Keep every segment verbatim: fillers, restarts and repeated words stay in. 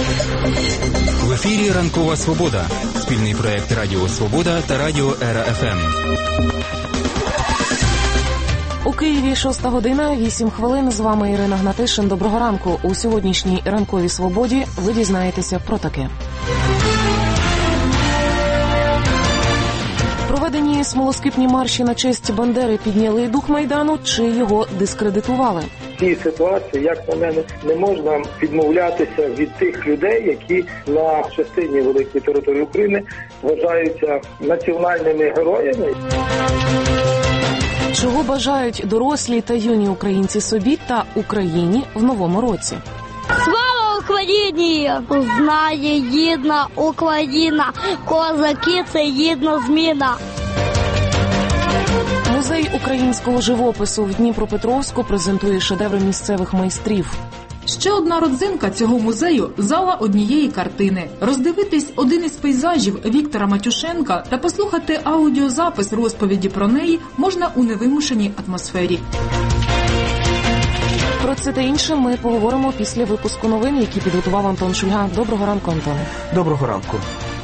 В ефірі «Ранкова Свобода» – спільний проєкт Радіо Свобода та Радіо Ера-ФМ. У Києві шоста година, вісім хвилин. З вами Ірина Гнатишин. Доброго ранку. У сьогоднішній «Ранковій Свободі» ви дізнаєтеся про таке. Проведені смолоскипні марші на честь Бандери підняли дух Майдану чи його дискредитували? В цій ситуації, як на мене, не можна відмовлятися від тих людей, які на частині великої території України вважаються національними героями. Чого бажають дорослі та юні українці собі та Україні в новому році? Слава Україні! Знає єдна Україна, козаки – це єдна зміна. Музей українського живопису в Дніпропетровську презентує шедеври місцевих майстрів. Ще одна родзинка цього музею – зала однієї картини. Роздивитись один із пейзажів Віктора Матюшенка та послухати аудіозапис розповіді про неї можна у невимушеній атмосфері. Про це та інше ми поговоримо після випуску новин, які підготував Антон Шульга. Доброго ранку, Антоне. Доброго ранку.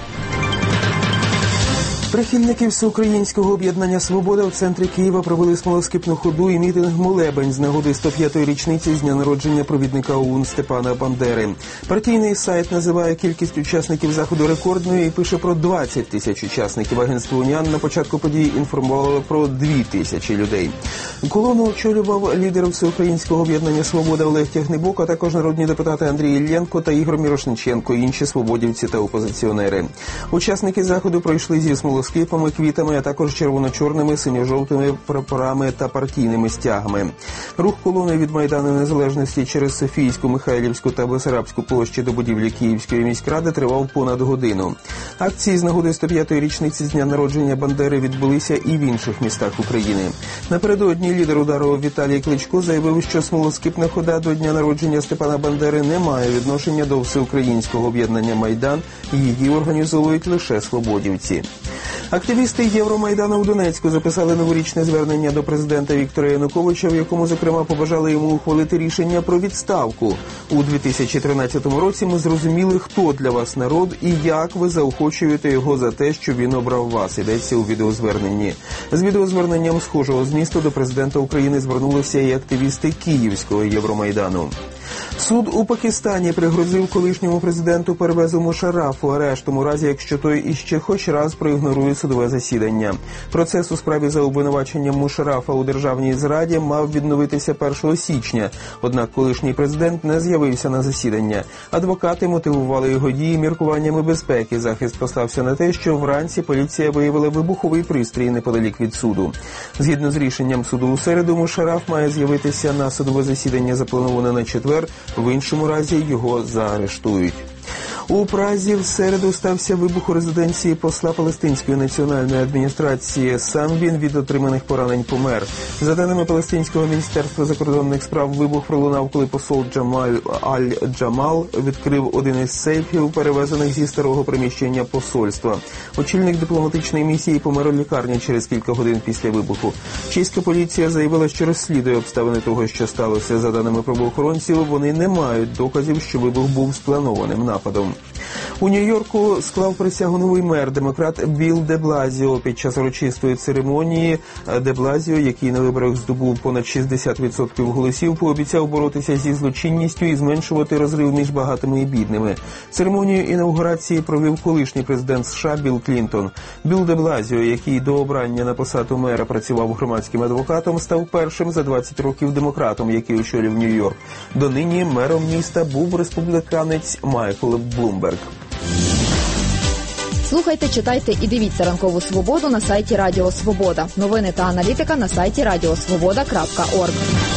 Прихильники Всеукраїнського об'єднання «Свобода» в центрі Києва провели смолоскипну ходу і мітинг-молебень з нагоди сто п'ятої річниці з дня народження провідника ОУН Степана Бандери. Партійний сайт називає кількість учасників заходу рекордною і пише про двадцять тисяч учасників. Агентство «Уніан» на початку події інформувало про дві тисячі людей. Колону очолював лідер Всеукраїнського об'єднання «Свобода» Олег Тягнибок, а також народні депутати Андрій Іллєнко та Ігор Мірошниченко, інші свободівці та опозиціонери. Учасники заходу пройшли зі смолоскипом скипами, квітами, а також червоно-чорними, синьо-жовтими прапорами та партійними стягами. Рух колони від Майдану Незалежності через Софійську, Михайлівську та Бесарабську площі до будівлі Київської міськради тривав понад годину. Акції з нагоди сто п'ятої річниці з дня народження Бандери відбулися і в інших містах України. Напередодні лідер удару Віталій Кличко заявив, що смолоскипна хода до дня народження Степана Бандери не має відношення до Всеукраїнського об'єднання «Майдан», її організовують лише свободівці. Активісти Євромайдану у Донецьку записали новорічне звернення до президента Віктора Януковича, в якому, зокрема, побажали йому ухвалити рішення про відставку. У дві тисячі тринадцятому році ми зрозуміли, хто для вас народ і як ви заохочуєте його за те, що він обрав вас, йдеться у відеозверненні. З відеозверненням схожого змісту до президента України звернулися і активісти Київського Євромайдану. Суд у Пакистані пригрозив колишньому президенту Первезу Мушаррафу арештом у разі, якщо той іще хоч раз проігнорує судове засідання. Процес у справі за обвинуваченням Мушаррафа у державній зраді мав відновитися першого січня, однак колишній президент не з'явився на засідання. Адвокати мотивували його дії міркуваннями безпеки. Захист послався на те, що вранці поліція виявила вибуховий пристрій неподалік від суду. Згідно з рішенням суду у середу, Мушарраф має з'явитися на судове засідання, заплановане на четвер, в іншому разі його заарештують. У Празі в середу стався вибух у резиденції посла Палестинської національної адміністрації. Сам він від отриманих поранень помер. За даними Палестинського міністерства закордонних справ, вибух пролунав, коли посол Джамаль Аль-Джамал відкрив один із сейфів, перевезених зі старого приміщення посольства. Очільник дипломатичної місії помер у лікарні через кілька годин після вибуху. Чеська поліція заявила, що розслідує обставини того, що сталося. За даними правоохоронців, вони не мають доказів, що вибух був спланованим нападом. У Нью-Йорку склав присягу новий мер, демократ Білл де Блазіо. Під час урочистої церемонії де Блазіо, який на виборах здобув понад шістдесят відсотків голосів, пообіцяв боротися зі злочинністю і зменшувати розрив між багатими і бідними. Церемонію інаугурації провів колишній президент США Білл Клінтон. Білл де Блазіо, який до обрання на посаду мера працював громадським адвокатом, став першим за двадцять років демократом, який очолив Нью-Йорк. Донині мером міста був республіканець Майкл Блумберг. Слухайте, читайте і дивіться «Ранкову Свободу» на сайті Радіо Свобода. Новини та аналітика на сайті радіосвобода крапка орг.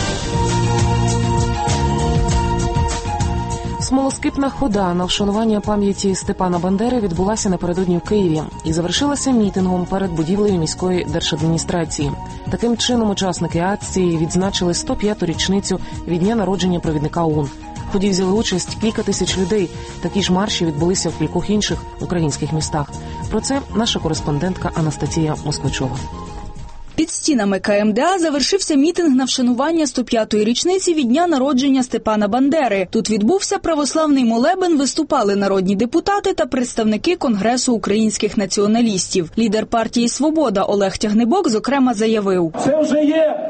Смолоскипна хода на вшанування пам'яті Степана Бандери відбулася напередодні в Києві і завершилася мітингом перед будівлею міської держадміністрації. Таким чином, учасники акції відзначили сто п'яту річницю від дня народження провідника ОУН. В ході взяли участь кілька тисяч людей. Такі ж марші відбулися в кількох інших українських містах. Про це наша кореспондентка Анастасія Москвичова. Під стінами ка ем де а завершився мітинг на вшанування сто п'ятої річниці від дня народження Степана Бандери. Тут відбувся православний молебен, виступали народні депутати та представники Конгресу українських націоналістів. Лідер партії «Свобода» Олег Тягнибок, зокрема, заявив: «Це вже є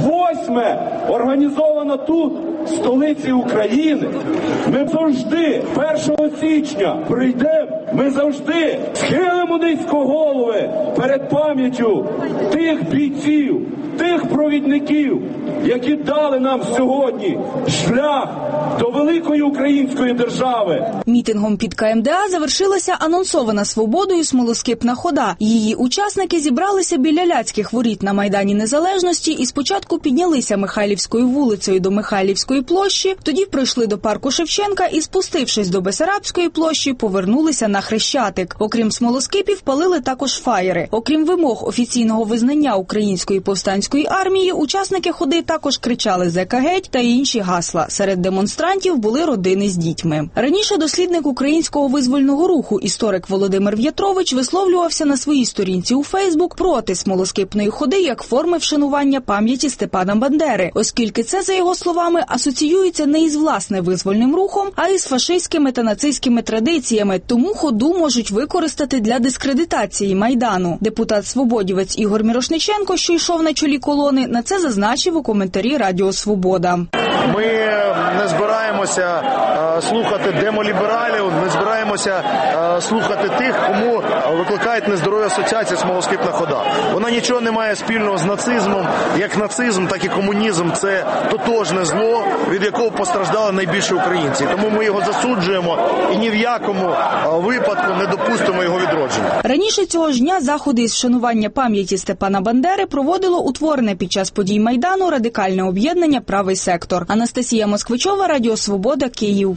восьме організовано тут, в столиці України. Ми завжди першого січня прийдемо, ми завжди схилимо низько голови перед пам'яттю тих бійців, тих провідників, які дали нам сьогодні шлях до великої української держави». Мітингом під ка ем де а завершилася анонсована «Свободою» смолоскипна хода. Її учасники зібралися біля Ляцьких воріт на Майдані Незалежності і спочатку піднялися Михайлівською вулицею до Михайлівської площі, тоді пройшли до парку Шевченка і, спустившись до Бесарабської площі, повернулися на Хрещатик. Окрім смолоскипів, палили також фаєри. Окрім вимог офіційного визнання Української повстанської армії, учасники ходи також кричали «Зека геть» та інші гасла. Серед демонстрантів були родини з дітьми. Раніше дослідник українського визвольного руху, історик Володимир В'ятрович, висловлювався на своїй сторінці у Фейсбук проти смолоскипної ходи як форми вшанування пам'яті Степана Бандери, оскільки це, за його словами, асоціюється не із власне визвольним рухом, а із фашистськими та нацистськими традиціями, тому ходу можуть використати для дискредитації Майдану. Депутат «Свободівець» Ігор Мірошниченко, що йшов на чолі колони, на це зазначив у коментарі Радіо Свобода. Ми не збираємося слухати демолібералів, не збираємося слухати тих, кому викликають нездорові асоціації смолоскипна хода. Вона нічого не має спільного з нацизмом. Як нацизм, так і комунізм – це тотожне зло, від якого постраждали найбільше українці. Тому ми його засуджуємо і ні в якому випадку не допустимо його відродження. Раніше цього ж дня заходи із вшанування пам'яті Степана Бандери проводило утворене під час подій Майдану радикальне об'єднання «Правий сектор». Анастасія Москвичова, Радіо Свобода, Київ.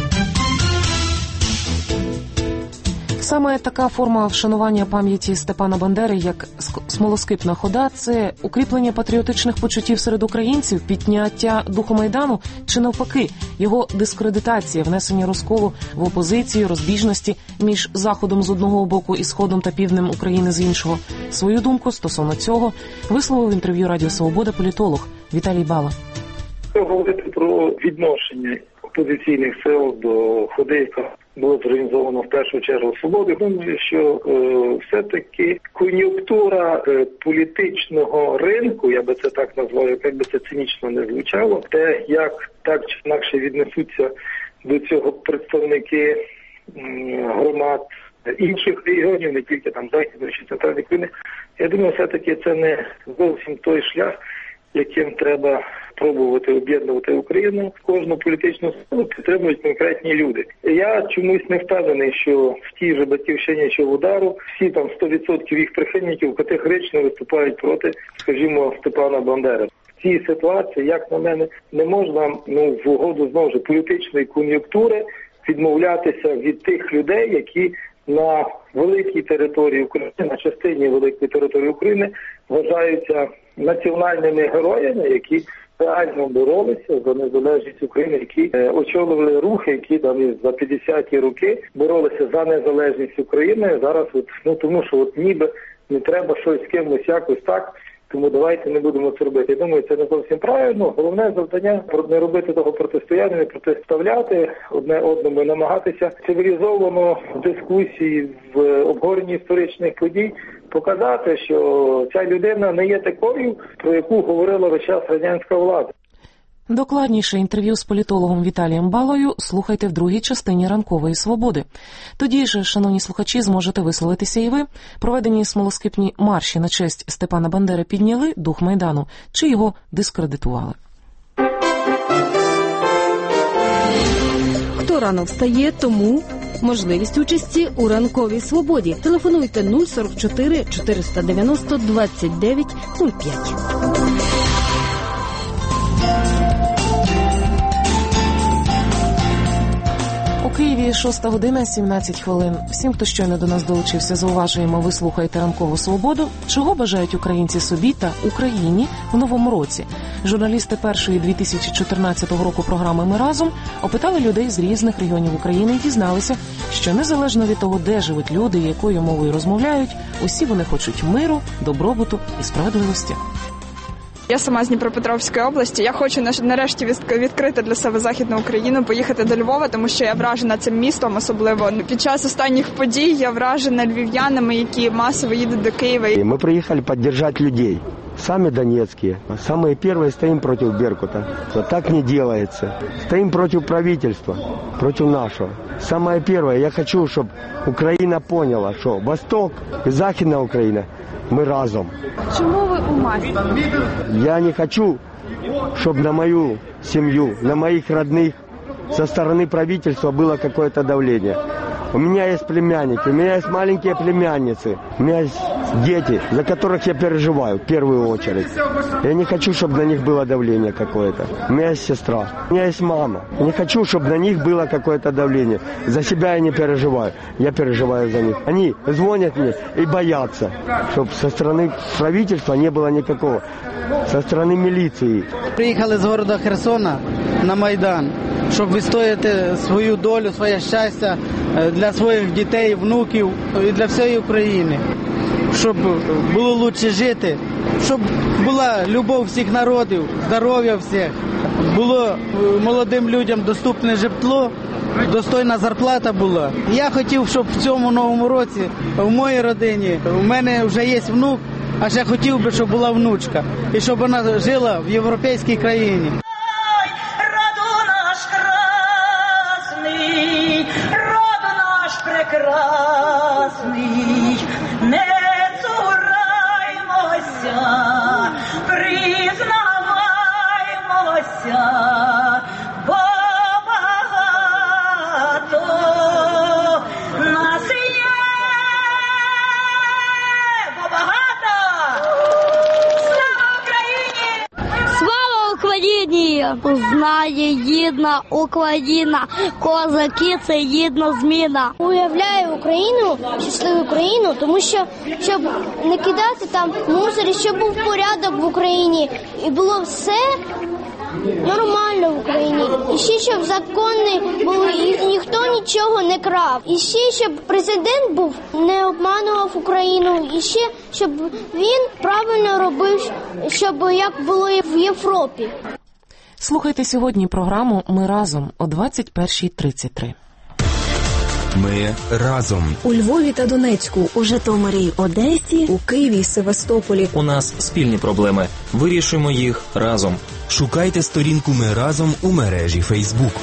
Саме така форма вшанування пам'яті Степана Бандери, як смолоскипна хода, це укріплення патріотичних почуттів серед українців, підняття духу Майдану чи, навпаки, його дискредитація, внесення розколу в опозицію, розбіжності між Заходом з одного боку і Сходом та Півднем України з іншого. Свою думку стосовно цього висловив в інтерв'ю Радіо Свобода політолог Віталій Бала. Говорити про відношення опозиційних сил до ходи, яка було зорганізовано в першу чергу «Свободи», думаю, що е, все-таки кон'юнктура е, політичного ринку, я би це так назвав, як би це цинічно не звучало, те, як так чи інакше віднесуться до цього представники е, громад інших регіонів, не тільки там Західної чи Центральної України, я думаю, все-таки це не зовсім той шлях, яким треба пробувати об'єднувати Україну. Кожну політичну силу підтримують конкретні люди. Я чомусь не впевнений, що в тій же «Батьківщині», що в «Удару», всі там сто відсотків їх прихильників категорично виступають проти, скажімо, Степана Бандери. В цій ситуації, як на мене, не можна, ну, в угоду, знову ж, політичної кон'юнктури відмовлятися від тих людей, які на великій території України, на частині великої території України вважаються національними героями, які реально боролися за незалежність України, які е, очолювали рухи, які там за п'ятдесяті роки боролися за незалежність України. Зараз от, ну тому що от ніби не треба щось з кимось якось так, тому давайте не будемо це робити. Я думаю, це не зовсім правильно. Головне завдання – не робити того протистояння, не протиставляти одне одному, намагатися цивілізовано в дискусії, в обговоренні історичних подій показати, що ця людина не є такою, про яку говорила весь час радянська влада. Докладніше інтерв'ю з політологом Віталієм Балою слухайте в другій частині «Ранкової свободи». Тоді ж, шановні слухачі, зможете висловитися і ви. Проведені смолоскипні марші на честь Степана Бандери підняли дух Майдану чи його дискредитували? Хто рано встає, тому можливість участі у «Ранковій свободі». Телефонуйте нуль сорок чотири чотириста дев'яносто двадцять дев'ять нуль п'ять. Києві шоста година, сімнадцять хвилин. Всім, хто щойно до нас долучився, зауважуємо, ви слухаєте «Ранкову свободу». Чого бажають українці собі та Україні в новому році? Журналісти першої дві тисячі чотирнадцятого року програми «Ми разом» опитали людей з різних регіонів України і дізналися, що незалежно від того, де живуть люди і якою мовою розмовляють, усі вони хочуть миру, добробуту і справедливості. Я сама з Дніпропетровської області. Я хочу нарешті відкрити для себе Західну Україну, поїхати до Львова, тому що я вражена цим містом, особливо під час останніх подій. Я вражена львів'янами, які масово їдуть до Києва. Ми приїхали підтримати людей. Сами донецкие, самые первые стоим против Беркута. Вот так не делается. Стоим против правительства, против нашего. Самое первое, я хочу, чтобы Украина поняла, что Восток и Західна Україна, мы разом. Чому ви у масці? Я не хочу, чтобы на мою семью, на моих родных со стороны правительства было какое-то давление. У меня есть племянники, у меня есть маленькие племянницы, у меня есть дети, за которых я переживаю в первую очередь. Я не хочу, чтобы на них было давление какое-то. У меня есть сестра, у меня есть мама. Я не хочу, чтобы на них было какое-то давление. За себя я не переживаю, я переживаю за них. Они звонят мне и боятся, чтобы со стороны правительства не было никакого, со стороны милиции. Приїхали з города Херсона на Майдан, щоб відстояти свою долю, своє щастя для своїх дітей, внуків і для всієї України. Щоб було краще жити, щоб була любов всіх народів, здоров'я всіх, було молодим людям доступне житло, достойна зарплата була. Я хотів, щоб в цьому новому році в моїй родині, у мене вже є внук, а ще хотів би, щоб була внучка, і щоб вона жила в європейській країні. Прекрасний, не цураймося, признаваймося, бо багато нас є, бо багато. Слава Україні! Слава Україні! Знає єдна Україна, козаки – це єдна зміна. Уявляю Україну, щасливу Україну, тому що, щоб не кидати там мусор, щоб був порядок в Україні і було все нормально в Україні. І ще, щоб закони були, і ніхто нічого не крав. І ще, щоб президент був, не обманував Україну. І ще, щоб він правильно робив, щоб як було в Європі. Слухайте сьогодні програму «Ми разом» о двадцять перша тридцять три. Ми разом. У Львові та Донецьку, у Житомирі й Одесі, у Києві й Севастополі. У нас спільні проблеми. Вирішуємо їх разом. Шукайте сторінку «Ми разом» у мережі Фейсбук.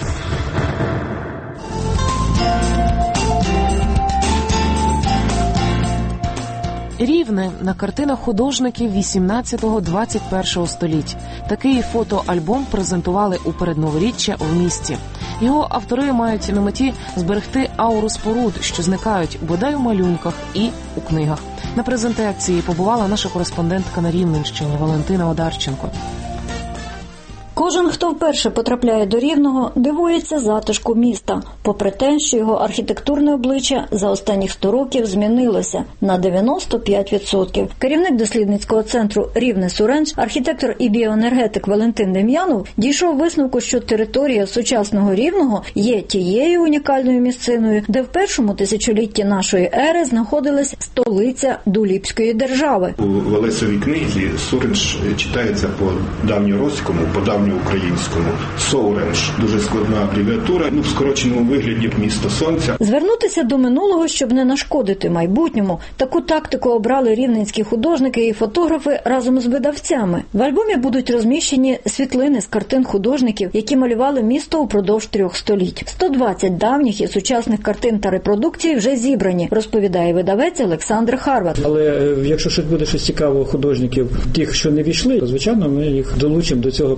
Рівне на картинах художників вісімнадцятого-двадцять першого століть. Такий фотоальбом презентували у передноворіччя в місті. Його автори мають на меті зберегти ауру споруд, що зникають бодай у малюнках і у книгах. На презентації побувала наша кореспондентка на Рівненщині Валентина Одарченко. Кожен, хто вперше потрапляє до Рівного, дивується затишку міста, попри те, що його архітектурне обличчя за останніх сто років змінилося на дев'яносто п'ять відсотків. Керівник дослідницького центру «Рівне-Суренж», архітектор і біоенергетик Валентин Дем'янов дійшов висновку, що територія сучасного Рівного є тією унікальною місциною, де в першому тисячолітті нашої ери знаходилась столиця Дуліпської держави. У Велесовій книзі Суренж читається по давньоруському, по давньоруському українському. Соуренж. Дуже складна абревіатура. Ну, в скороченому вигляді місто сонця. Звернутися до минулого, щоб не нашкодити майбутньому. Таку тактику обрали рівненські художники і фотографи разом з видавцями. В альбомі будуть розміщені світлини з картин художників, які малювали місто упродовж трьох століть. сто двадцять давніх і сучасних картин та репродукцій вже зібрані, розповідає видавець Олександр Харват. Але якщо щось буде щось цікавого художників, тих, що не війшли, то, звичайно, ми їх долучимо до цього проєкту.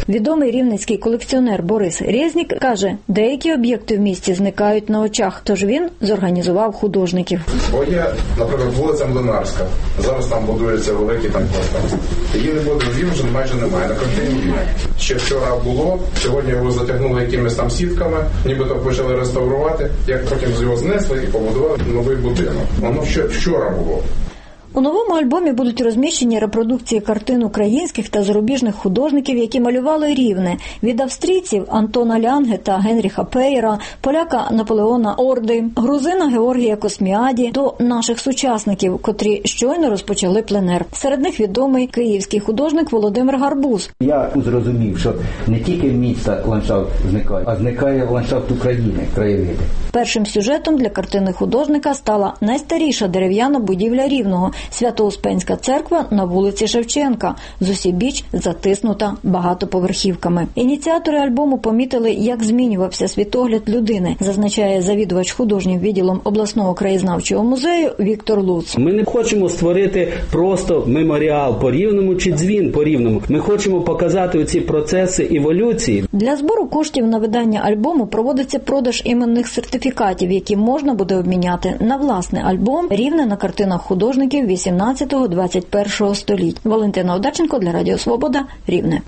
Відомий рівненський колекціонер Борис Резнік каже, деякі об'єкти в місті зникають на очах, тож він зорганізував художників. Бо є, наприклад, вулиця Млинарська. Зараз там будується великий там квартал. Її не буде, її вже майже немає, на картині є. Ще вчора було, сьогодні його затягнули якимись там сітками, нібито почали реставрувати, як потім його знесли і побудували новий будинок. Воно ще вчора було. У новому альбомі будуть розміщені репродукції картин українських та зарубіжних художників, які малювали Рівне. Від австрійців Антона Лянге та Генріха Пейера, поляка Наполеона Орди, грузина Георгія Косміаді до наших сучасників, котрі щойно розпочали пленер. Серед них відомий київський художник Володимир Гарбуз. Я зрозумів, що не тільки міста ландшафт зникає, а зникає ландшафт України, краєвиди. Першим сюжетом для картини художника стала найстаріша дерев'яна будівля Рівного – Свято-Успенська церква на вулиці Шевченка, зусібіч затиснута багатоповерхівками. Ініціатори альбому помітили, як змінювався світогляд людини, зазначає завідувач художнім відділом обласного краєзнавчого музею Віктор Луц. Ми не хочемо створити просто меморіал по Рівному чи дзвін по Рівному. Ми хочемо показати оці процеси еволюції. Для збору коштів на видання альбому проводиться продаж іменних сертифікатів, які можна буде обміняти на власний альбом Рівне на картинах художників вісімнадцятого-двадцять першого століть. Валентина Одарченко для Радіо Свобода, Рівне.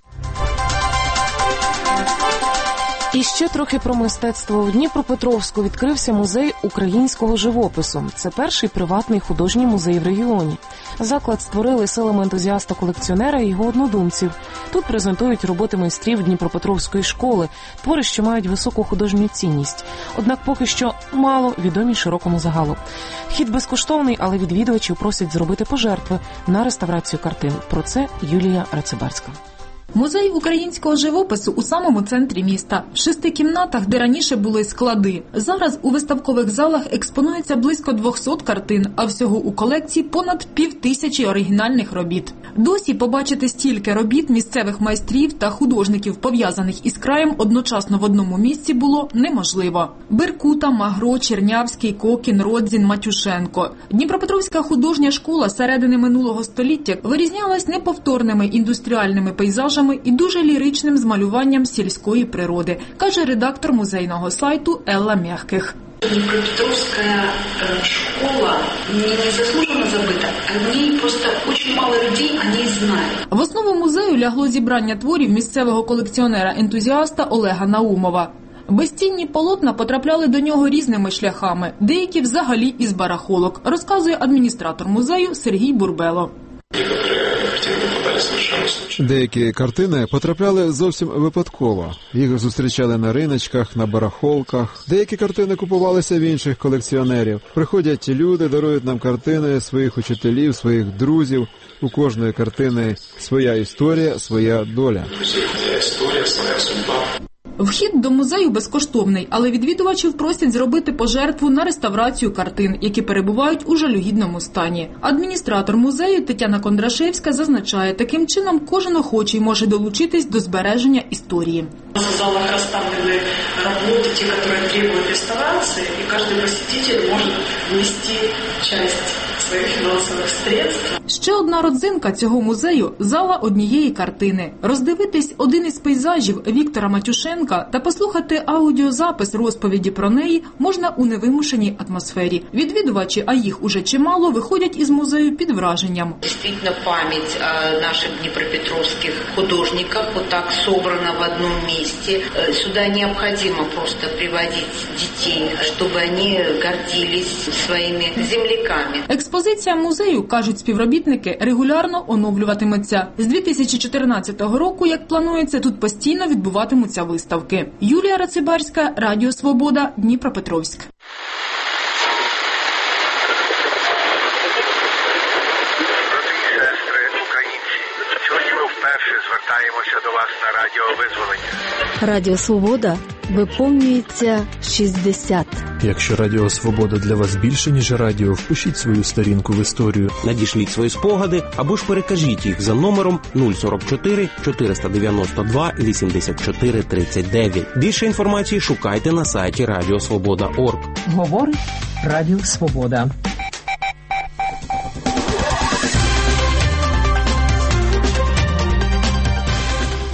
І ще трохи про мистецтво. У Дніпропетровську відкрився музей українського живопису. Це перший приватний художній музей в регіоні. Заклад створили силами ентузіаста-колекціонера і його однодумців. Тут презентують роботи майстрів Дніпропетровської школи, твори, що мають високу художню цінність. Однак поки що мало відомі широкому загалу. Вхід безкоштовний, але відвідувачів просять зробити пожертви на реставрацію картин. Про це Юлія Рацибарська. Музей українського живопису у самому центрі міста. В шести кімнатах, де раніше були склади. Зараз у виставкових залах експонується близько двохсот картин, а всього у колекції понад півтисячі оригінальних робіт. Досі побачити стільки робіт місцевих майстрів та художників, пов'язаних із краєм, одночасно в одному місці було неможливо. Беркута, Магро, Чернявський, Кокін, Родзін, Матюшенко. Дніпропетровська художня школа середини минулого століття вирізнялась неповторними індустріальними пейзажами і дуже ліричним змалюванням сільської природи, каже редактор музейного сайту Елла Мягких. Днепропетровская школа незаслуженно забыта. О ней просто очень мало людей о ней знают. В основу музею лягло зібрання творів місцевого колекціонера-ентузіаста Олега Наумова. Безцінні полотна потрапляли до нього різними шляхами, деякі взагалі із барахолок, розказує адміністратор музею Сергій Бурбело. Деякі картини потрапляли зовсім випадково. Їх зустрічали на риночках, на барахолках. Деякі картини купувалися в інших колекціонерів. Приходять люди, дарують нам картини своїх учителів, своїх друзів. У кожної картини своя історія, своя доля. Вхід до музею безкоштовний, але відвідувачів просять зробити пожертву на реставрацію картин, які перебувають у жалюгідному стані. Адміністратор музею Тетяна Кондрашевська зазначає, таким чином кожен охочий може долучитись до збереження історії. В залах розставлені роботи, ті, які требують реставрації, і кожен посетитель може внести частину своїх фінансових средств. Ще одна родзинка цього музею – зала однієї картини. Роздивитись один із пейзажів Віктора Матюшенка та послухати аудіозапис розповіді про неї можна у невимушеній атмосфері. Відвідувачі, а їх уже чимало, виходять із музею під враженням. Дійсно, пам'ять о наших дніпропетровських художниках отак собрана в одному місці. Сюди необхідно просто приводити дітей, щоб вони гордились своїми земляками. Експозиція музею, кажуть співробітники, регулярно оновлюватиметься. З дві тисячі чотирнадцятого року, як планується, тут постійно відбуватимуться виставки. Юлія Рацибарська, Радіо Свобода, Дніпропетровськ. Сьогодні ми вперше звертаємося до вас на Радіо Визволення. Радіо Свобода виповнюється шістдесят. Якщо Радіо Свобода для вас більше, ніж радіо, впишіть свою сторінку в історію. Надішліть свої спогади або ж перекажіть їх за номером нуль сорок чотири чотириста дев'яносто два вісімдесят чотири тридцять дев'ять. Більше інформації шукайте на сайті радіо свобода крапка орг. Говорить Радіо Свобода.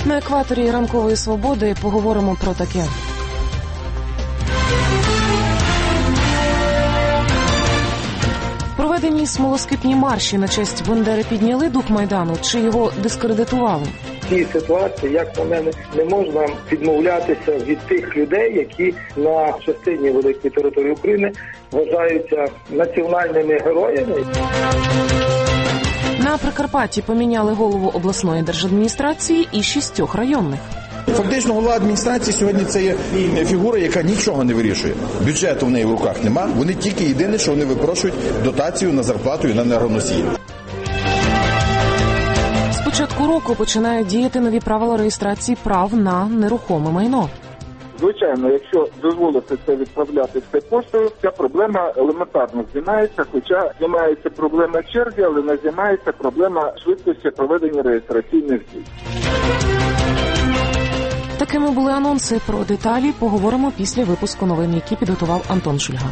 На екваторі ранкової свободи поговоримо про таке. Проведені смолоскипні марші на честь Бандери підняли дух Майдану чи його дискредитували? В цій ситуації, як на мене, не можна відмовлятися від тих людей, які на частині великої території України вважаються національними героями. На Прикарпатті поміняли голову обласної держадміністрації і шістьох районних. Фактично голова адміністрації сьогодні це є фігура, яка нічого не вирішує. Бюджету в неї в руках нема. Вони тільки єдине, що вони випрошують дотацію на зарплату і на енергоносії. З початку року починають діяти нові правила реєстрації прав на нерухоме майно. Звичайно, якщо дозволити це відправляти все поштою, ця проблема елементарно знімається, хоча знімається проблема черги, але не знімається проблема швидкості проведення реєстраційних дій. Такими були анонси. Про деталі поговоримо після випуску новин, які підготував Антон Шульга.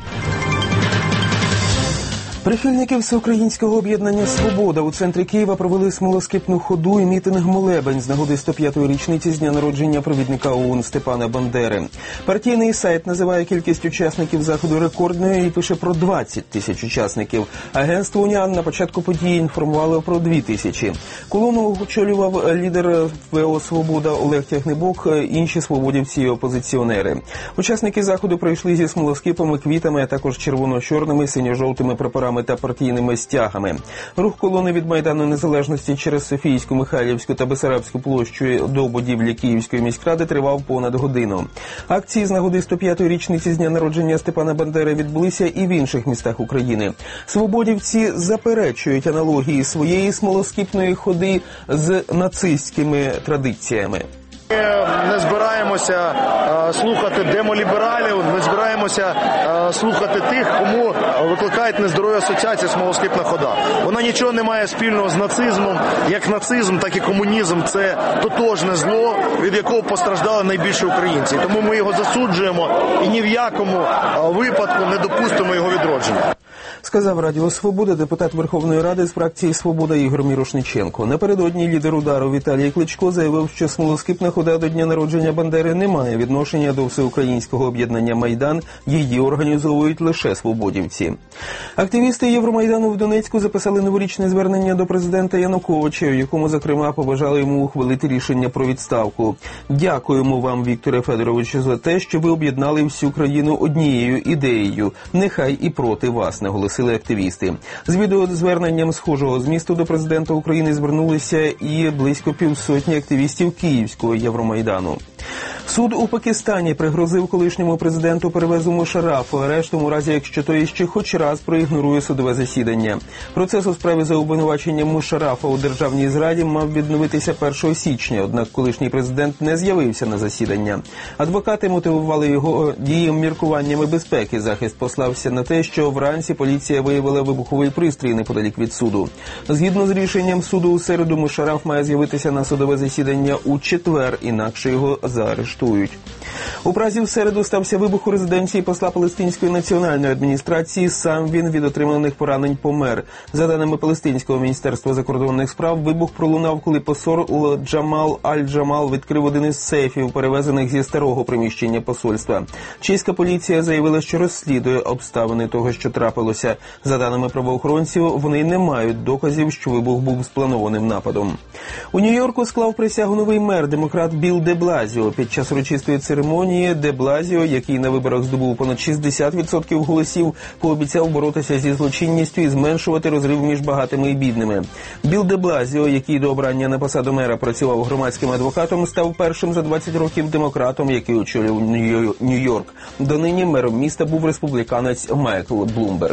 Прихильники Всеукраїнського об'єднання «Свобода» у центрі Києва провели смолоскипну ходу і мітинг-молебень з нагоди сто п'ятої річниці з дня народження провідника ОУН Степана Бандери. Партійний сайт називає кількість учасників заходу рекордною і пише про двадцять тисяч учасників. Агентство «Уніан» на початку події інформувало про дві тисячі. Колону очолював лідер ВО «Свобода» Олег Тягнебок, інші свободівці і опозиціонери. Учасники заходу прийшли зі смолоскипами, квітами, а також червоно-чорними, синьо-жовтими прапорами та партійними стягами. Рух колони від Майдану Незалежності через Софійську, Михайлівську та Бесарабську площу до будівлі Київської міськради тривав понад годину. Акції з нагоди сто п'ятої річниці з дня народження Степана Бандери відбулися і в інших містах України. Свободівці заперечують аналогії своєї смолоскипної ходи з нацистськими традиціями. Ми не збираємося а, слухати демолібералів, ми збираємося а, слухати тих, кому викликають нездорові асоціації смолоскипна хода. Вона нічого не має спільного з нацизмом. Як нацизм, так і комунізм – це тотожне зло, від якого постраждали найбільше українці. Тому ми його засуджуємо і ні в якому а, випадку не допустимо його відродження. Сказав Радіо Свобода депутат Верховної Ради з фракції «Свобода» Ігор Мірошниченко. Напередодні лідер «Удару» Віталій Кличко заявив, що смолоскипна хода до дня народження Бандери не має відношення до Всеукраїнського об'єднання «Майдан», її організовують лише свободівці. Активісти Євромайдану в Донецьку записали новорічне звернення до президента Януковича, у якому, зокрема, побажали йому ухвалити рішення про відставку. «Дякуємо вам, Вікторе Федоровичу, за те, що ви об'єднали всю країну однією ідеєю. Нехай і проти вас», наголосили активісти. З відеозверненням схожого змісту до президента України звернулися і близько півсотні активістів Київського Євромайдану. Суд у Пакистані пригрозив колишньому президенту Первезу Мушарафу арештом у разі, якщо той ще хоч раз проігнорує судове засідання. Процес у справі за обвинуваченням Мушарафа у державній зраді мав відновитися першого січня, однак колишній президент не з'явився на засідання. Адвокати мотивували його діям міркуваннями безпеки. Захист послався на те, що вранці поліція виявила вибуховий пристрій неподалік від суду. Згідно з рішенням суду, у середу Мушараф має з'явитися на судове засідання у четвер, інакше його заарештують. У Празі в середу стався вибух у резиденції посла Палестинської національної адміністрації. Сам він від отриманих поранень помер. За даними Палестинського міністерства закордонних справ, вибух пролунав, коли посол Джамал Аль-Джамал відкрив один із сейфів, перевезених зі старого приміщення посольства. Чеська поліція заявила, що розслідує обставини того, що трапилося. За даними правоохоронців, вони не мають доказів, що вибух був спланованим нападом. У Нью-Йорку склав присягу новий мер, демократ Білл де Блазіо. Під час урочистої церемонії де Блазіо, який на виборах здобув понад шістдесят відсотків голосів, пообіцяв боротися зі злочинністю і зменшувати розрив між багатими і бідними. Білл де Блазіо, який до обрання на посаду мера працював громадським адвокатом, став першим за двадцять років демократом, який очолював Нью-Йорк. Донині мером міста був республіканець Майкл Блумберг.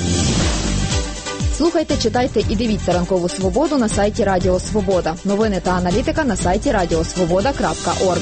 Слухайте, читайте і дивіться «Ранкову свободу» на сайті Радіо Свобода. Новини та аналітика на сайті радіосвобода крапка орг.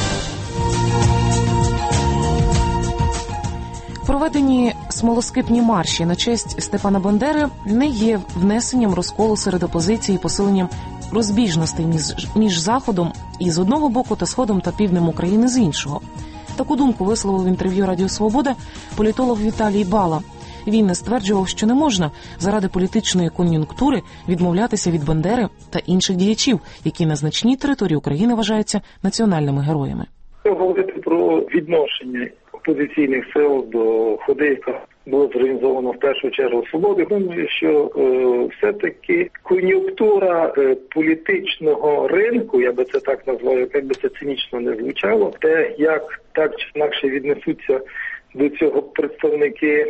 Проведені смолоскипні марші на честь Степана Бандери не є внесенням розколу серед опозиції і посиленням розбіжностей між, між Заходом із одного боку та Сходом та Півднем України з іншого. Таку думку висловив в інтерв'ю Радіо Свобода політолог Віталій Бала. Він не стверджував, що не можна заради політичної кон'юнктури відмовлятися від Бандери та інших діячів, які на значній території України вважаються національними героями. Говорити про відношення опозиційних сил до ходи, яка була зорганізована в першу чергу свободи. Думаю, що е, все-таки кон'юнктура е, політичного ринку, я би це так назвав, як би це цинічно не звучало, те, як так чи інакше віднесуться до цього представники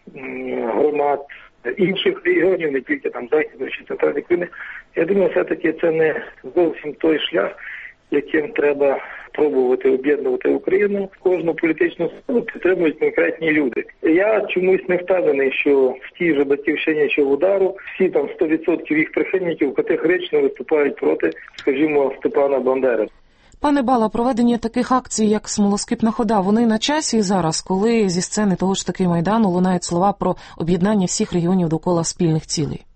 м, громад інших регіонів, не тільки там Західної чи Центральної України, я думаю, все-таки це не зовсім той шлях, яким треба пробувати об'єднувати Україну. Кожну політичну силу підтримують конкретні люди. Я чомусь не впевнений, що в тій же Батьківщині чи в Удару всі там сто відсотків їх прихильників категорично виступають проти, скажімо, Степана Бандери. Пане Бала, проведення таких акцій, як «Смолоскипна хода», вони на часі зараз, коли зі сцени того ж таки Майдану лунають слова про об'єднання всіх регіонів довкола спільних цілей?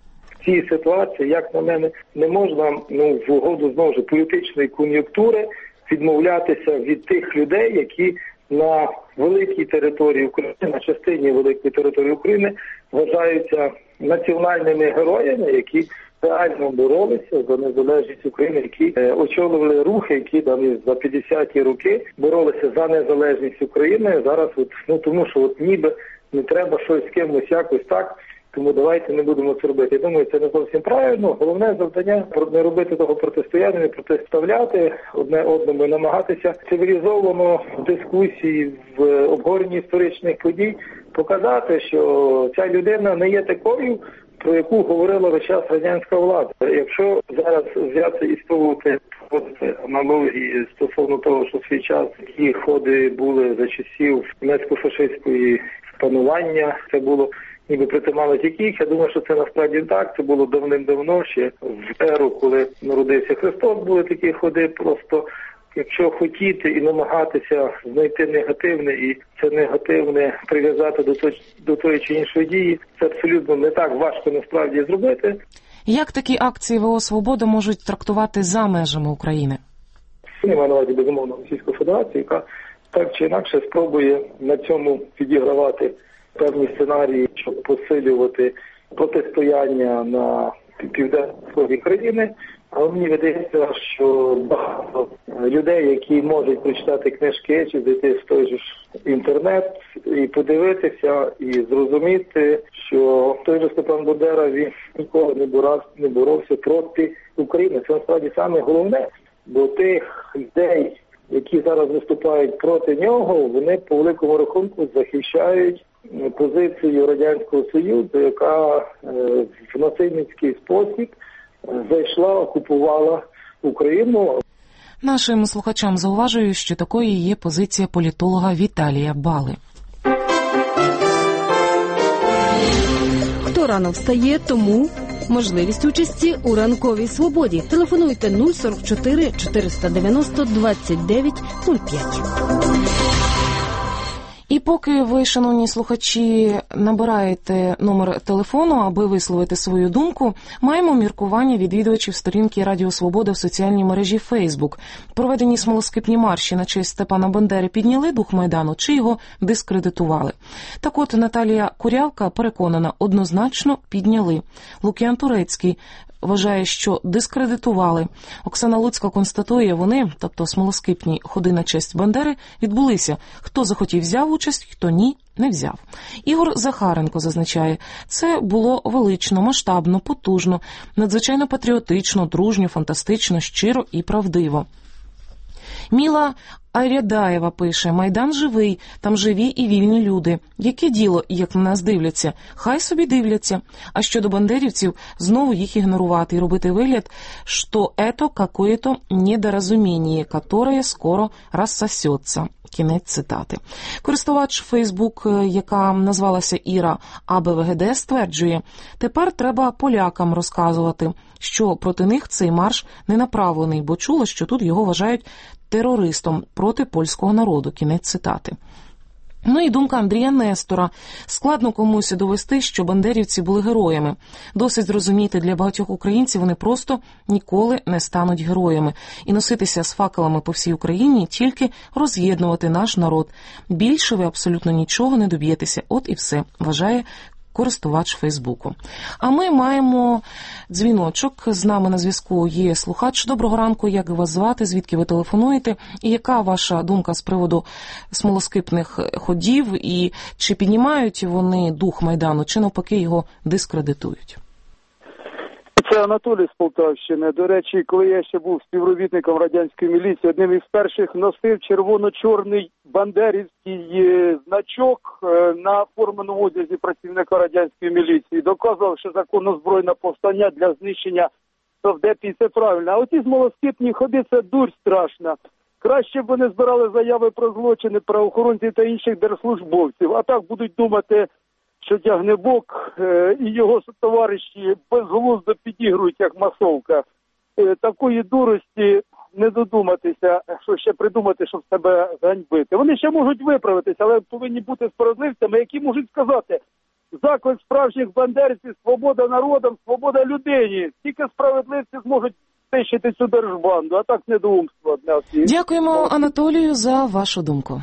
В цій ситуації, як на мене, не можна, ну, в угоду, знову ж, політичної кон'юнктури відмовлятися від тих людей, які на великій території України, на частині великої території України вважаються національними героями, які реально боролися за незалежність України, які е, очолювали рухи, які там за п'ятдесяті роки боролися за незалежність України. Зараз, от, ну тому що от ніби не треба щось з кимось якось так, тому давайте не будемо це робити. Я думаю, це не зовсім правильно. Головне завдання – не робити того протистояння, не протиставляти одне одному, намагатися цивілізовано в дискусії, в обговоренні історичних подій показати, що ця людина не є такою, про яку говорила весь час радянська влада. Якщо зараз взяти і спробувати аналогії стосовно того, що в свій час ті ходи були за часів німецько-фашистської панування, це було ніби притаманно тільки їх. Я думаю, що це насправді так. Це було давним-давно, ще в еру, коли народився Христос, були такі ходи. Просто якщо хотіти і намагатися знайти негативне, і це негативне прив'язати до тої, до тої чи іншої дії, це абсолютно не так важко насправді зробити. Як такі акції ВО «Свобода» можуть трактувати за межами України? Я маю на увазі, безумовно, Російську Федерацію, яка так чи інакше спробує на цьому підігравати певні сценарії, щоб посилювати протистояння на південній сході країни. Але мені видається, що багато людей, які можуть прочитати книжки чи зайти в той же ж інтернет і подивитися, і зрозуміти, що той же Степан Бандера, він ніколи не боровся, не боровся проти України. Це насправді саме головне, бо тих людей, які зараз виступають проти нього, вони по великому рахунку захищають позицію Радянського Союзу, яка в насильницький спосіб зайшла, окупувала Україну. Нашим слухачам зауважую, що такою є позиція політолога Віталія Бали. Хто рано встає, тому можливість участі у ранковій свободі. Телефонуйте нуль сорок чотири чотириста дев'яносто двадцять дев'ять нуль п'ять. І поки ви, шановні слухачі, набираєте номер телефону, аби висловити свою думку, маємо міркування відвідувачів сторінки Радіо Свобода в соціальній мережі Фейсбук. Проведені смолоскипні марші на честь Степана Бандери підняли дух Майдану чи його дискредитували? Так от, Наталія Курявка переконана, однозначно підняли. Лук'ян Турецький вважає, що дискредитували. Оксана Луцька констатує, вони, тобто смолоскипні ходи на честь Бандери, відбулися. Хто захотів, взяв участь, хто ні, не взяв. Ігор Захаренко зазначає, це було велично, масштабно, потужно, надзвичайно патріотично, дружньо, фантастично, щиро і правдиво. Міла Айрядаєва пише, Майдан живий, там живі і вільні люди. Яке діло, як на нас дивляться? Хай собі дивляться. А щодо бандерівців, знову їх ігнорувати і робити вигляд, що это какое-то недоразумение, которое скоро рассосется. Кінець цитати. Користувач Фейсбук, яка назвалася Іра АБВГД, стверджує, тепер треба полякам розказувати, що проти них цей марш не направлений, бо чула, що тут його вважають терористом проти польського народу. Кінець цитати. Ну і думка Андрія Нестора. Складно комусь довести, що бандерівці були героями. Досить зрозуміти, для багатьох українців вони просто ніколи не стануть героями. І носитися з факелами по всій Україні, тільки роз'єднувати наш народ. Більше ви абсолютно нічого не доб'єтеся. От і все, вважає користувач Фейсбуку. А ми маємо дзвіночок. З нами на зв'язку є слухач. Доброго ранку, як вас звати, звідки ви телефонуєте? І яка ваша думка з приводу смолоскипних ходів? І чи піднімають вони дух Майдану, чи навпаки його дискредитують? Це Анатолій з Полтавщини. До речі, коли я ще був співробітником радянської міліції, одним із перших носив червоно-чорний бандерівський значок на форменому одязі працівника радянської міліції. Доказував, що законно збройне повстання для знищення совдепів – це правильно. А оті смолоскипні ходи – це дурь страшна. Краще б вони збирали заяви про злочини правоохоронців та інших держслужбовців. А так будуть думати, що Тягнебок е, і його товариші безглуздо підігрують, як масовка. Е, такої дурості не додуматися, що ще придумати, щоб себе ганьбити. Вони ще можуть виправитися, але повинні бути справедливцями, які можуть сказати: заклик справжніх бандерівців, свобода народам, свобода людині. Тільки справедливці зможуть знищити цю держбанду, а так недоумство одне. Дякуємо, Анатолію, за вашу думку.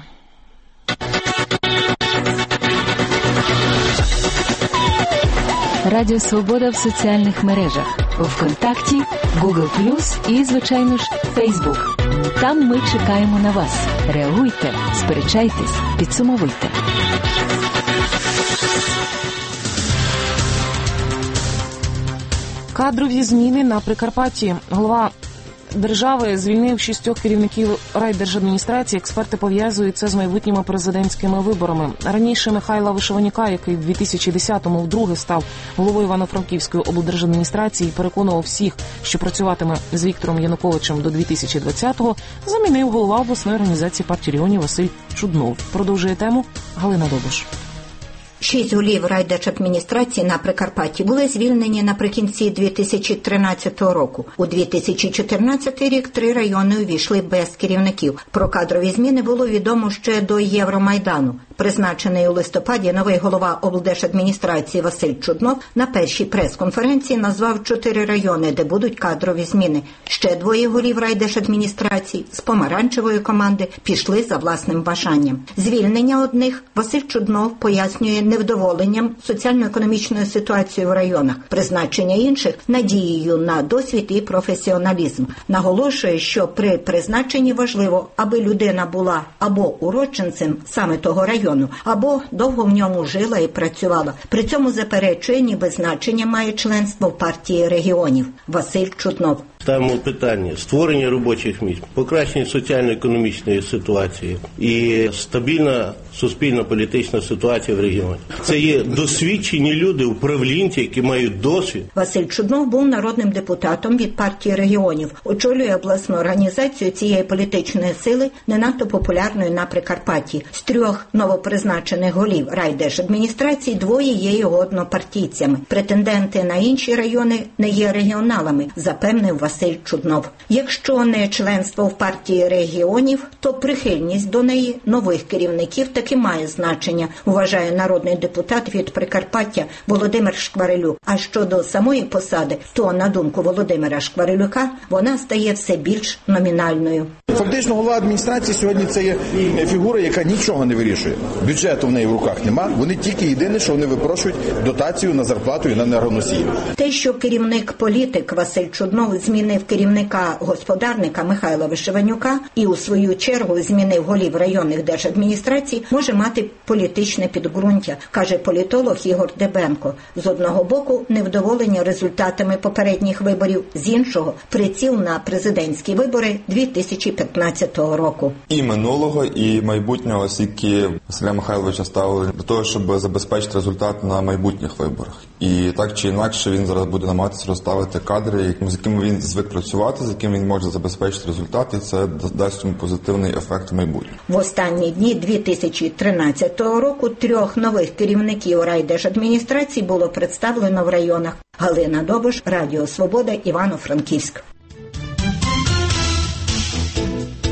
Радіо Свобода в соціальних мережах. ВКонтакті, Google плюс і, звичайно ж, Фейсбук. Там ми чекаємо на вас. Реагуйте, сперечайтесь, підсумовуйте. Кадрові зміни на Прикарпатті. Голова держави звільнив шістьох керівників райдержадміністрації. Експерти пов'язують це з майбутніми президентськими виборами. Раніше Михайла Вишиванюка, який в дві тисячі десятому вдруге став головою Івано-Франківської облдержадміністрації, переконував всіх, що працюватиме з Віктором Януковичем до дві тисячі двадцятого, замінив голова обласної організації партії регіонів Василь Чуднов. Продовжує тему Галина Добуш. Шість голів райдержадміністрації на Прикарпатті були звільнені наприкінці дві тисячі тринадцятого року. У дві тисячі чотирнадцятий рік три райони увійшли без керівників. Про кадрові зміни було відомо ще до Євромайдану. Призначений у листопаді новий голова облдержадміністрації Василь Чуднов на першій прес-конференції назвав чотири райони, де будуть кадрові зміни. Ще двоє голів райдержадміністрації з помаранчевої команди пішли за власним бажанням. Звільнення одних Василь Чуднов пояснює невдоволенням соціально-економічною ситуацією в районах, призначення інших – надією на досвід і професіоналізм. Наголошує, що при призначенні важливо, аби людина була або уродженцем саме того району, або довго в ньому жила і працювала. При цьому заперечує, ніби значення має членство в партії регіонів. Василь Чуднов. Ставимо питання створення робочих місць, покращення соціально-економічної ситуації і стабільна суспільно-політична ситуація в регіоні. Це є досвідчені люди, управлінці, які мають досвід. Василь Чуднов був народним депутатом від партії регіонів. Очолює обласну організацію цієї політичної сили, не надто популярної на Прикарпатті. З трьох новопризначених голів райдержадміністрації двоє є його однопартійцями. Претенденти на інші райони не є регіоналами, запевнив Василь Чуднов. Якщо не членство в партії регіонів, то прихильність до неї нових керівників таки має значення, вважає народний депутат від Прикарпаття Володимир Шкварилюк. А щодо самої посади, то, на думку Володимира Шкварилюка, вона стає все більш номінальною. Фактично, голова адміністрації сьогодні це є фігура, яка нічого не вирішує. Бюджету в неї в руках нема. Вони тільки єдине, що вони випрошують дотацію на зарплату і на енергоносії. Те, що керівник-політик Василь Чуднов змінив керівника господарника Михайла Вишиванюка і у свою чергу змінив голів районних держадміністрацій, може мати політичне підґрунтя, каже політолог Ігор Дебенко. З одного боку, невдоволення результатами попередніх виборів, з іншого – приціл на президентські вибори дві тисячі п'ятнадцятого року. І минулого, і майбутнього, оскільки Василя Михайловича ставили до того, щоб забезпечити результат на майбутніх виборах. І так чи інакше він зараз буде намагатися розставити кадри, з якими він звик працювати, з якими він може забезпечити результат, і це дасть йому позитивний ефект в майбутньому. В останні дні дві тисячі тринадцятого року трьох нових керівників райдержадміністрації було представлено в районах. Галина Добуш, Радіо Свобода, Івано-Франківськ. У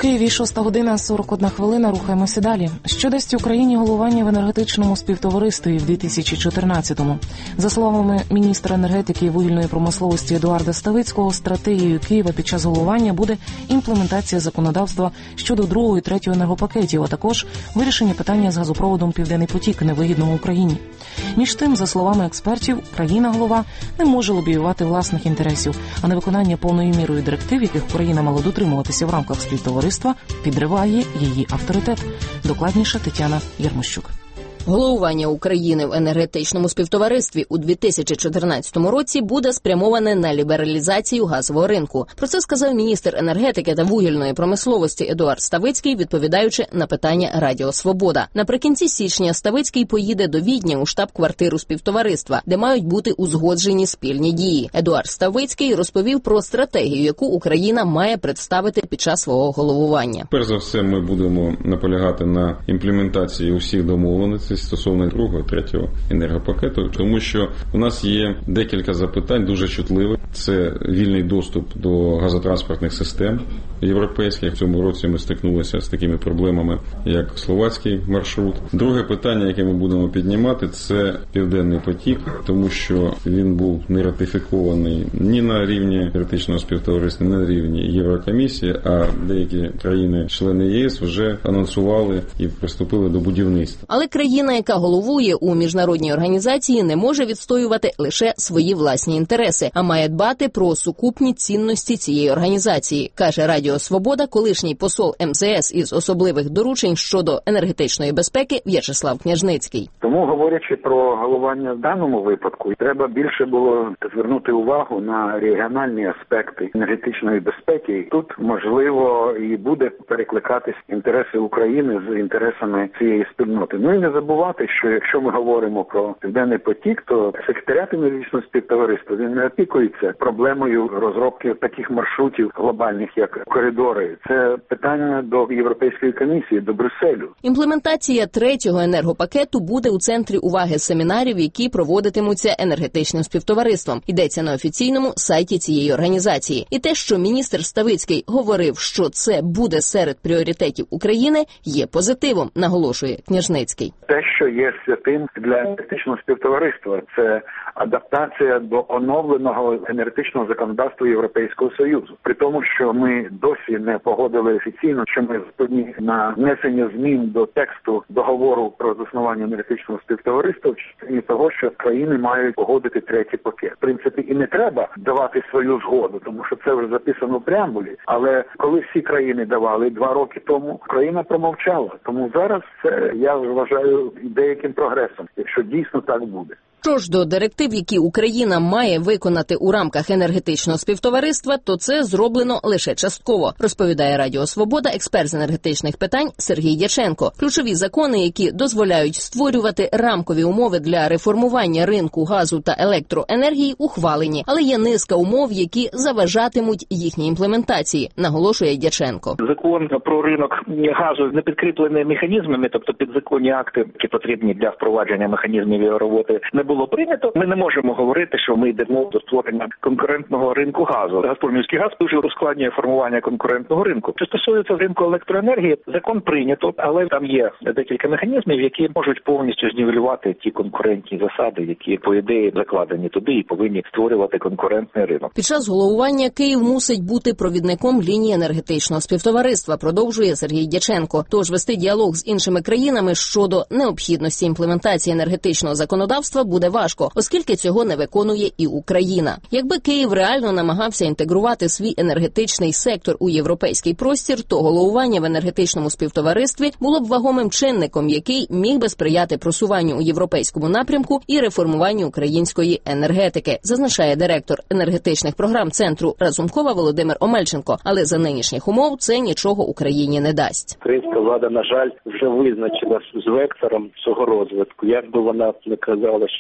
Києві шоста година сорок одна хвилина. Рухаємося далі. Що дасть Україні головування в енергетичному співтоваристві в дві тисячі чотирнадцятому? За словами міністра енергетики і вугільної промисловості Едуарда Ставицького, стратегією Києва під час головування буде імплементація законодавства щодо другого і третього енергопакетів, а також вирішення питання з газопроводом «Південний потік», невигідного Україні. Між тим, за словами експертів, країна-голова не може лобіювати власних інтересів, а невиконання повною мірою директив, яких Україна мала дотримуватися в рамках співтовариства, підриває її авторитет. Докладніше Тетяна Ярмощук. Головування України в енергетичному співтоваристві у дві тисячі чотирнадцятому році буде спрямоване на лібералізацію газового ринку. Про це сказав міністр енергетики та вугільної промисловості Едуард Ставицький, відповідаючи на питання Радіо Свобода. Наприкінці січня Ставицький поїде до Відня у штаб-квартиру співтовариства, де мають бути узгоджені спільні дії. Едуард Ставицький розповів про стратегію, яку Україна має представити під час свого головування. Перш за все, ми будемо наполягати на імплементації усіх домовленостей стосовно другого, третього енергопакету, тому що у нас є декілька запитань дуже чутливих. Це вільний доступ до газотранспортних систем європейських. В цьому році ми стикнулися з такими проблемами, як словацький маршрут. Друге питання, яке ми будемо піднімати, це Південний потік, тому що він був не ратифікований ні на рівні енергетичного співтовариства, ні на рівні Єврокомісії, а деякі країни-члени ЄС вже анонсували і приступили до будівництва. Але країна, яка головує у міжнародній організації, не може відстоювати лише свої власні інтереси, а має дбати про сукупні цінності цієї організації, каже Радіо Свобода колишній посол ем зе ес із особливих доручень щодо енергетичної безпеки В'ячеслав Княжницький. Тому, говорячи про головування в даному випадку, треба більше було звернути увагу на регіональні аспекти енергетичної безпеки. Тут, можливо, і буде перекликатись інтереси України з інтересами цієї спільноти. Ну і не забувати, що якщо ми говоримо про Південний потік, то секретаріат енергетичного співтовариства, він не опікується проблемою розробки таких маршрутів глобальних, як коридори. Це питання до Європейської комісії, до Брюсселю. Імплементація третього енергопакету буде у центрі уваги семінарів, які проводитимуться енергетичним співтовариством. Йдеться на офіційному сайті цієї організації. І те, що міністр Ставицький говорив, що це буде серед пріоритетів України, є позитивом, наголошує Княжницький. Те, що є святим для енергетичного співтовариства, це адаптація до оновленого енергетичного законодавства Європейського Союзу. При тому, що ми досі не погодили офіційно, що ми згодні на внесення змін до тексту договору про заснування енергетичного співтовариства в частині того, що країни мають погодити третій пакет. В принципі, і не треба давати свою згоду, тому що це вже записано в преамбулі. Але коли всі країни давали два роки тому, країна промовчала. Тому зараз це, я вважаю, деяким прогресом, якщо дійсно так буде. Що ж до директив, які Україна має виконати у рамках енергетичного співтовариства, то це зроблено лише частково, розповідає Радіо Свобода експерт з енергетичних питань Сергій Дяченко. Ключові закони, які дозволяють створювати рамкові умови для реформування ринку газу та електроенергії, ухвалені, але є низка умов, які заважатимуть їхній імплементації, наголошує Дяченко. Закон про ринок газу не підкріплений механізмами, тобто підзаконні акти, які потрібні для впровадження механізмів його роботи, не було прийнято. Ми не можемо говорити, що ми йдемо до створення конкурентного ринку газу. Газпромівський газ дуже ускладнює формування конкурентного ринку. Що стосується ринку електроенергії, закон прийнято, але там є декілька механізмів, які можуть повністю знівелювати ті конкурентні засади, які, по ідеї, закладені туди і повинні створювати конкурентний ринок. Під час головування Київ мусить бути провідником лінії енергетичного співтовариства, продовжує Сергій Дяченко. Тож вести діалог з іншими країнами щодо необхідності імплементації енергетичного законодавства буде важко, оскільки цього не виконує і Україна. Якби Київ реально намагався інтегрувати свій енергетичний сектор у європейський простір, то головування в енергетичному співтоваристві було б вагомим чинником, який міг би сприяти просуванню у європейському напрямку і реформуванню української енергетики, зазначає директор енергетичних програм центру Разумкова Володимир Омельченко. Але за нинішніх умов це нічого Україні не дасть. Українська влада, на жаль, вже визначилась з вектором цього розвитку. Як би вона не казала,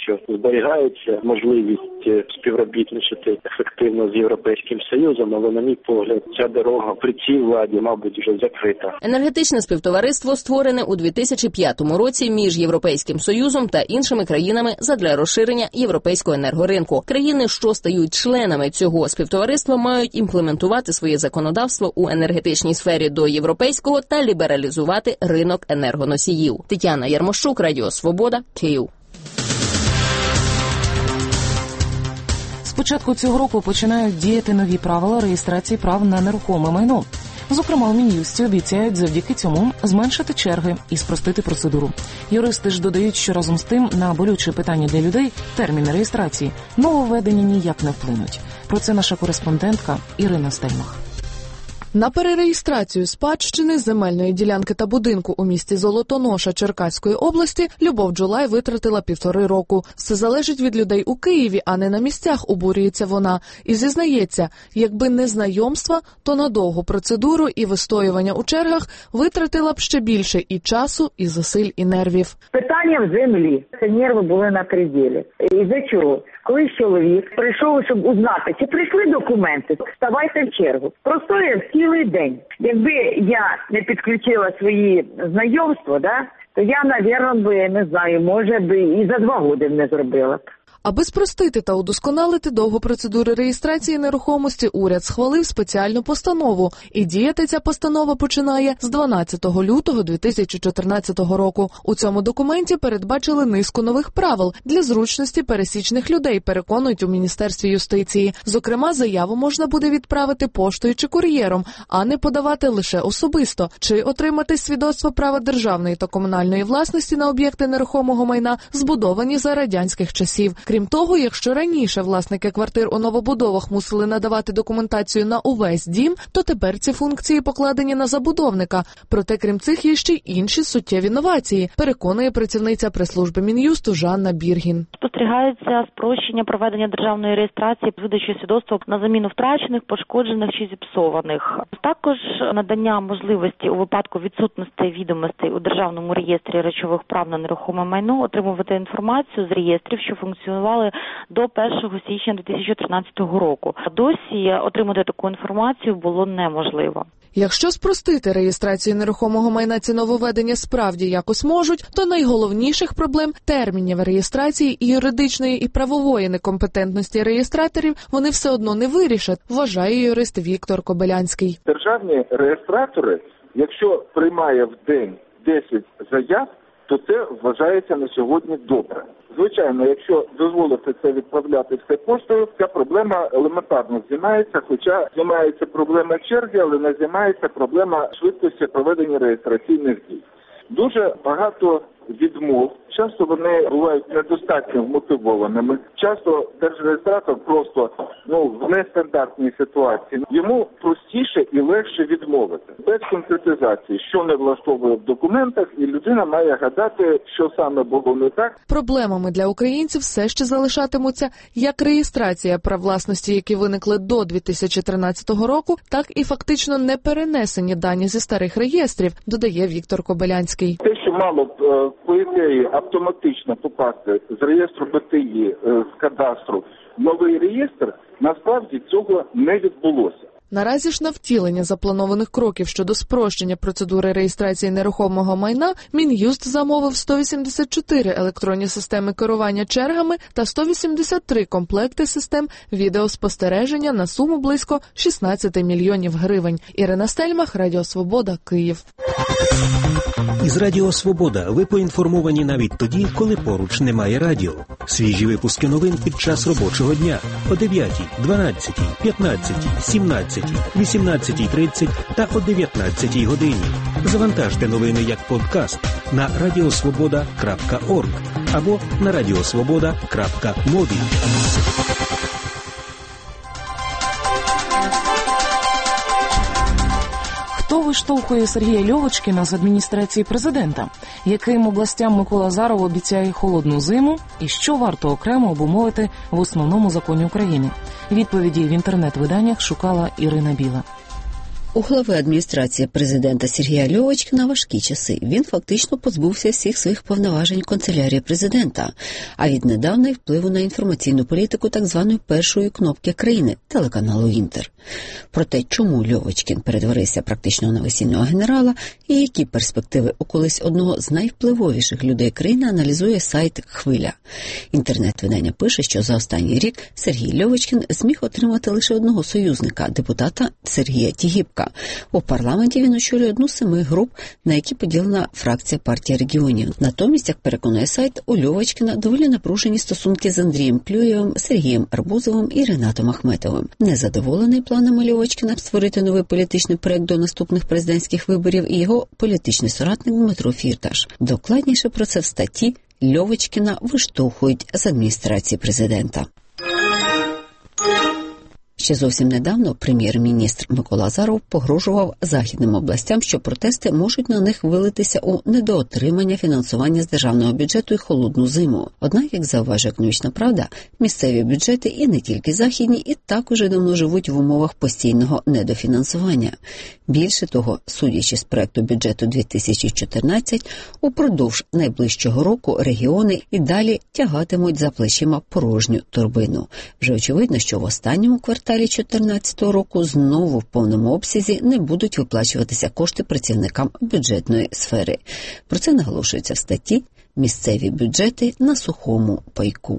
що зберігається можливість співробітничати ефективно з Європейським Союзом, але, на мій погляд, ця дорога при цій владі, мабуть, вже закрита. Енергетичне співтовариство створене у дві тисячі п'ятому році між Європейським Союзом та іншими країнами задля розширення європейського енергоринку. Країни, що стають членами цього співтовариства, мають імплементувати своє законодавство у енергетичній сфері до європейського та лібералізувати ринок енергоносіїв. Тетяна Ярмощук, Радіо Свобода, Київ. З початку цього року починають діяти нові правила реєстрації прав на нерухоме майно. Зокрема, у Мін'юсті обіцяють завдяки цьому зменшити черги і спростити процедуру. Юристи ж додають, що разом з тим на болюче питання для людей – терміни реєстрації – нововведення ніяк не вплинуть. Про це наша кореспондентка Ірина Стельмах. На перереєстрацію спадщини, земельної ділянки та будинку у місті Золотоноша Черкаської області Любов Джулай витратила півтори року. Все залежить від людей у Києві, а не на місцях, обурюється вона. І зізнається, якби не знайомства, то на довгу процедуру і вистоювання у чергах витратила б ще більше і часу, і зусиль, і нервів. Питання в землі. Це нерви були на пределі. І за чого? Коли чоловік прийшов, щоб узнати, чи прийшли документи, ставайте в чергу. Простояв цілий день. Якби я не підключила свої знайомства, да, то я, навірно, би, не знаю, може би і за два роки не зробила б. Аби спростити та удосконалити довгу процедуру реєстрації нерухомості, уряд схвалив спеціальну постанову. І діяти ця постанова починає з дванадцятого лютого дві тисячі чотирнадцятого року. У цьому документі передбачили низку нових правил для зручності пересічних людей, переконують у Міністерстві юстиції. Зокрема, заяву можна буде відправити поштою чи кур'єром, а не подавати лише особисто, чи отримати свідоцтво права державної та комунальної власності на об'єкти нерухомого майна, збудовані за радянських часів. Крім того, якщо раніше власники квартир у новобудовах мусили надавати документацію на увесь дім, то тепер ці функції покладені на забудовника. Проте, крім цих, є ще й інші суттєві новації, переконує працівниця прес-служби Мін'юсту Жанна Біргін. Спостерігається спрощення проведення державної реєстрації з видачі свідоцтв на заміну втрачених, пошкоджених чи зіпсованих. Також надання можливості у випадку відсутності відомостей у Державному реєстрі речових прав на нерухоме майно отримувати інформацію з реєстрів, що функціонували до першого січня дві тисячі тринадцятого року. Досі отримати таку інформацію було неможливо. Якщо спростити реєстрацію нерухомого майна ці нововведення справді якось можуть, то найголовніших проблем – термінів реєстрації і юридичної і правової некомпетентності реєстраторів вони все одно не вирішать, вважає юрист Віктор Кобилянський. Державні реєстратори, якщо приймає в день десять заяв, то це вважається на сьогодні добре. Звичайно, якщо дозволити це відправляти все поштою, ця проблема елементарно знімається, хоча знімається проблема черги, але не знімається проблема швидкості проведення реєстраційних дій. Дуже багато відмов, часто вони бувають недостатньо вмотивованими. Часто держреєстратор просто ну, в нестандартній ситуації. Йому простіше і легше відмовити. Без конкретизації, що не влаштовує в документах, і людина має гадати, що саме було не так. Проблемами для українців все ще залишатимуться як реєстрація прав власності, які виникли до дві тисячі тринадцятого року, так і фактично не перенесені дані зі старих реєстрів, додає Віктор Кобилянський. Те, що мало б по ідеї автоматично попасти з реєстру Б Т І, з кадастру, в новий реєстр, насправді цього не відбулося. Наразі ж на втілення запланованих кроків щодо спрощення процедури реєстрації нерухомого майна Мін'юст замовив сто вісімдесят чотири електронні системи керування чергами та сто вісімдесят три комплекти систем відеоспостереження на суму близько шістнадцять мільйонів гривень. Ірина Стельмах, Радіо Свобода, Київ. Із Радіо Свобода ви поінформовані навіть тоді, коли поруч немає радіо. Свіжі випуски новин під час робочого дня о дев'ятій, дванадцятій, п'ятнадцятій, сімнадцятій, вісімнадцятій тридцять та о дев'ятнадцятій годині. Завантажте новини як подкаст на радіосвобода крапка орг або на радіосвобода крапка мобі. Хто виштовхує Сергія Льовочкіна з адміністрації президента? Яким областям Микола Азаров обіцяє холодну зиму? І що варто окремо обумовити в основному законі України? Відповіді в інтернет-виданнях шукала Ірина Біла. У глави адміністрації президента Сергія Льовочкіна важкі часи. Він фактично позбувся всіх своїх повноважень канцелярії президента, а віднедавна й впливу на інформаційну політику так званої першої кнопки країни – телеканалу «Інтер». Про те, чому Льовочкін перетворився практично на весільного генерала і які перспективи у колись одного з найвпливовіших людей країни, аналізує сайт «Хвиля». Інтернет-видання пише, що за останній рік Сергій Льовочкін зміг отримати лише одного союзника – депутата Сергія Тігіпка. У парламенті він очолює одну з семи груп, на які поділена фракція партії регіонів. Натомість, як переконує сайт, у Льовочкіна доволі напружені стосунки з Андрієм Клюєвим, Сергієм Арбузовим і Ренатом Ахметовим. Незадоволений планами Льовочкіна створити новий політичний проект до наступних президентських виборів і його політичний соратник Дмитро Фірташ. Докладніше про це в статті Льовочкіна виштовхують з адміністрації президента. Ще зовсім недавно прем'єр-міністр Микола Азаров погрожував західним областям, що протести можуть на них вилитися у недоотримання фінансування з державного бюджету і холодну зиму. Однак, як зауважує «Економічна правда», місцеві бюджети і не тільки західні і так уже давно живуть в умовах постійного недофінансування. Більше того, судячи з проекту бюджету дві тисячі чотирнадцять, упродовж найближчого року регіони і далі тягатимуть за плечима порожню торбину. Вже очевидно, що в останньому кварталі дві тисячі чотирнадцятого року знову в повному обсязі не будуть виплачуватися кошти працівникам бюджетної сфери. Про це наголошується в статті «Місцеві бюджети на сухому пайку».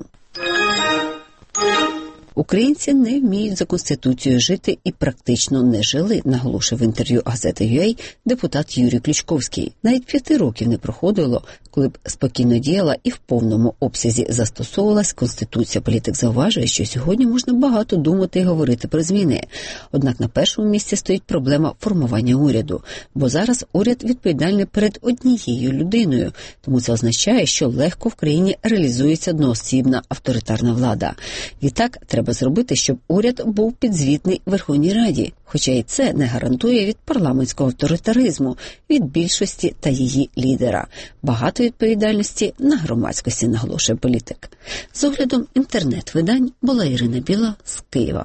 Українці не вміють за Конституцією жити і практично не жили, наголошує в інтерв'ю газети ю ей депутат Юрій Ключковський. Навіть п'яти років не проходило, коли б спокійно діяла і в повному обсязі застосовувалась Конституція. Політик зауважує, що сьогодні можна багато думати і говорити про зміни. Однак на першому місці стоїть проблема формування уряду, бо зараз уряд відповідальний перед однією людиною, тому це означає, що легко в країні реалізується одноосібна авторитарна влада. Відтак треба зробити, щоб уряд був підзвітний Верховній Раді, хоча і це не гарантує від парламентського авторитаризму, від більшості та її лідера. Багато відповідальності на громадськості, наголошує політик. З оглядом інтернет-видань була Ірина Біла з Києва.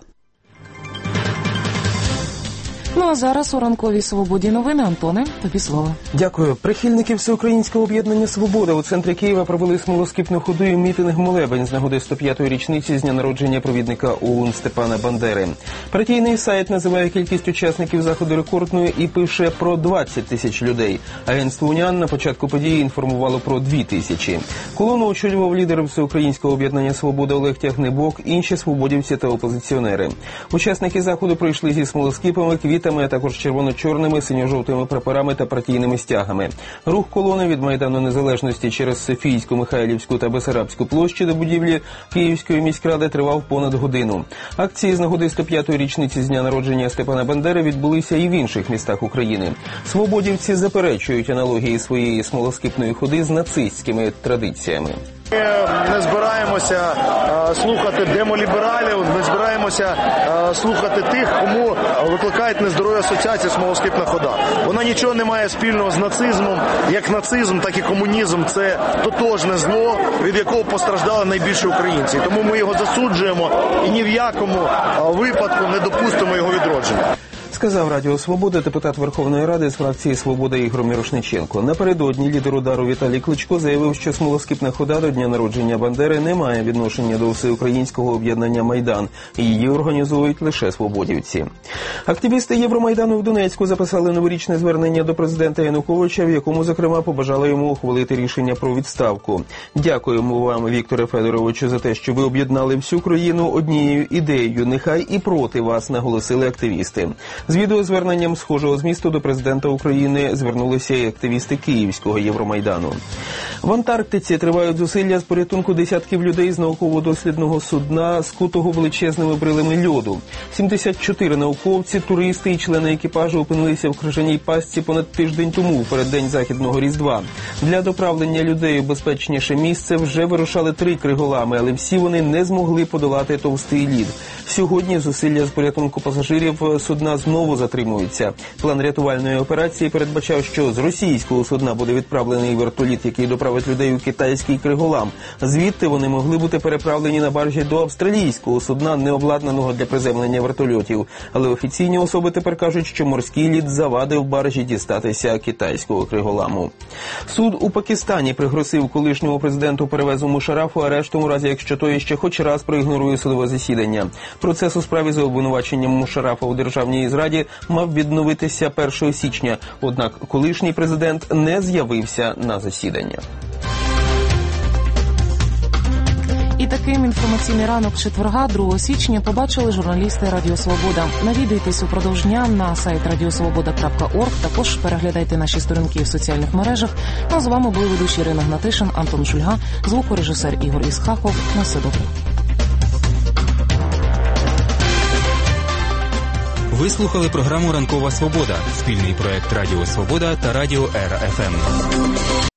Ну а зараз у ранковій «Свободі» новини. Антоне, тобі слово. Дякую. Прихильники Всеукраїнського об'єднання «Свобода» у центрі Києва провели смолоскипну ходу і мітинг-молебень з нагоди сто п'ятої річниці з дня народження провідника ОУН Степана Бандери. Партійний сайт називає кількість учасників заходу рекордною і пише про двадцять тисяч людей. Агентство «Уніан» на початку події інформувало про дві тисячі. Колону очолював лідер Всеукраїнського об'єднання «Свобода» Олег Тягнебок, інші свободівці та опозиціонери. Учасники заходу пройшли зі смолоскипами, квітами, а також червоно-чорними, синьо-жовтими прапорами та партійними стягами. Рух колони від Майдану Незалежності через Софійську, Михайлівську та Бесарабську площі до будівлі Київської міськради тривав понад годину. Акції з нагоди сто п'ятої річниці з дня народження Степана Бандери відбулися і в інших містах України. Свободівці заперечують аналогії своєї смолоскипної ходи з нацистськими традиціями. Ми не збираємося а, слухати демолібералів, не збираємося а, слухати тих, кому викликають нездорові асоціації смолоскипна хода. Вона нічого не має спільного з нацизмом. Як нацизм, так і комунізм – це тотожне зло, від якого постраждали найбільше українці. Тому ми його засуджуємо і ні в якому а, випадку не допустимо його відродження. Сказав Радіо Свобода депутат Верховної Ради з фракції «Свобода» Ігор Мірошниченко. Напередодні лідер удару Віталій Кличко заявив, що смолоскипна хода до дня народження Бандери не має відношення до всеукраїнського об'єднання «Майдан». Її організують лише свободівці. Активісти Євромайдану в Донецьку записали новорічне звернення до президента Януковича, в якому, зокрема, побажали йому ухвалити рішення про відставку. Дякуємо вам, Вікторе Федоровичу, за те, що ви об'єднали всю країну однією ідеєю. Нехай і проти вас, наголосили активісти. З відеозверненням схожого змісту до президента України звернулися і активісти Київського Євромайдану. В Антарктиці тривають зусилля з порятунку десятків людей з науково-дослідного судна, скутого величезними брилами льоду. сімдесят чотири науковці, туристи і члени екіпажу опинилися в крижаній пастці понад тиждень тому, в переддень Західного Різдва. Для доправлення людей у безпечніше місце вже вирушали три криголами, але всі вони не змогли подолати товстий лід. Сьогодні зусилля з порятунку пасажирів судна знову знову затримуються. План рятувальної операції передбачав, що з російського судна буде відправлений вертоліт, який доправить людей у китайський Криголам. Звідти вони могли бути переправлені на баржі до австралійського судна, не обладнаного для приземлення вертольотів. Але офіційні особи тепер кажуть, що морський лід завадив баржі дістатися китайського Криголаму. Суд у Пакистані пригрозив колишньому президенту Первезу Мушарафу арештом у разі, якщо той ще хоч раз проігнорує судове засідання. Процес у справі за обвинуваченням Мушарафа у державній зраді мав відновитися першого січня, однак колишній президент не з'явився на засідання. І таким інформаційний ранок четверга, другого січня, побачили журналісти Радіо Свобода. Навідуйтесь упродовж дня на сайт радіосвобода крапка орг, також переглядайте наші сторінки в соціальних мережах. Ну, а з вами були ведучі Ірина Гнатишин, Антон Шульга, звукорежисер Ігор Ісхаков. На все добре. Ви слухали програму «Ранкова Свобода» – спільний проект Радіо Свобода та Радіо Р Ф М.